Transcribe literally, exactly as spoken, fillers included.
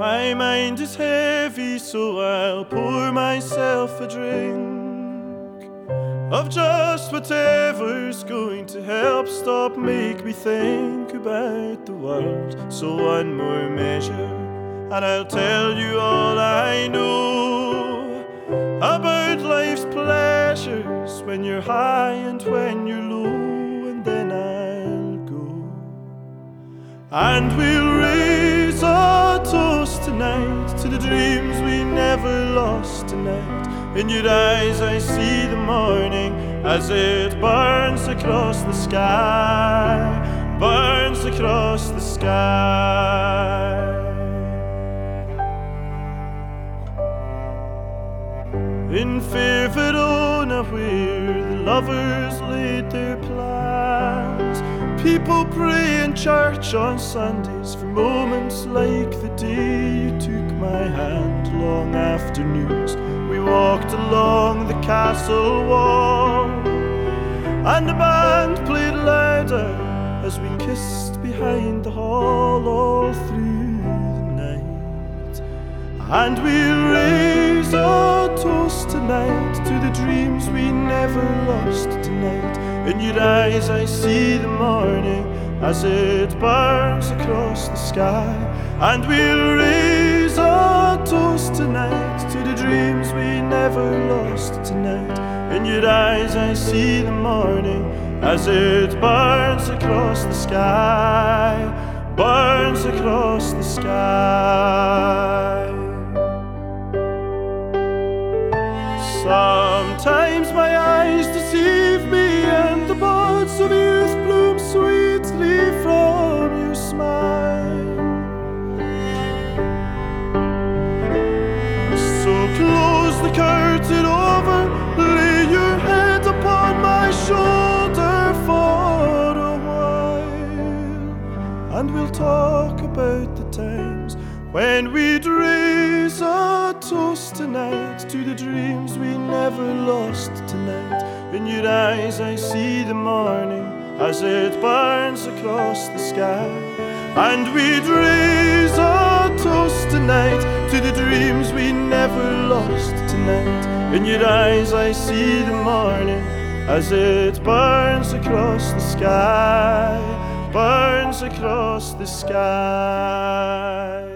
My mind is heavy, so I'll pour myself a drink of just whatever's going to help stop, make me think about the world. So one more measure, and I'll tell you all I know about life's pleasures when you're high and when you're low, and then I'll go. And we'll raise a toast tonight to the dreams we never lost tonight. In your eyes I see the morning as it burns across the sky, burns across the sky. In fair Verona, where the lovers laid their plans, people pray in church on Sundays for moments like the day you took my hand. Long afternoons we walked along the castle wall, and the band played louder as we kissed behind the hall all through the night. And we'll raise a toast tonight to the dreams we never lost tonight. In your eyes I see the morning as it burns across the sky. And we'll raise a toast tonight to the dreams we never lost tonight. In your eyes I see the morning as it burns across the sky, burns across the sky. Sometimes my eyes deceive me, and the buds of youth bloom sweetly from your smile. So close the curtain over, lay your head upon my shoulder for a while, and we'll talk about the times when we'd raise a toast tonight to the dreams we never lost tonight. In your eyes I see the morning as it burns across the sky. And we'd raise a toast tonight to the dreams we never lost tonight. In your eyes I see the morning as it burns across the sky, burns across the sky.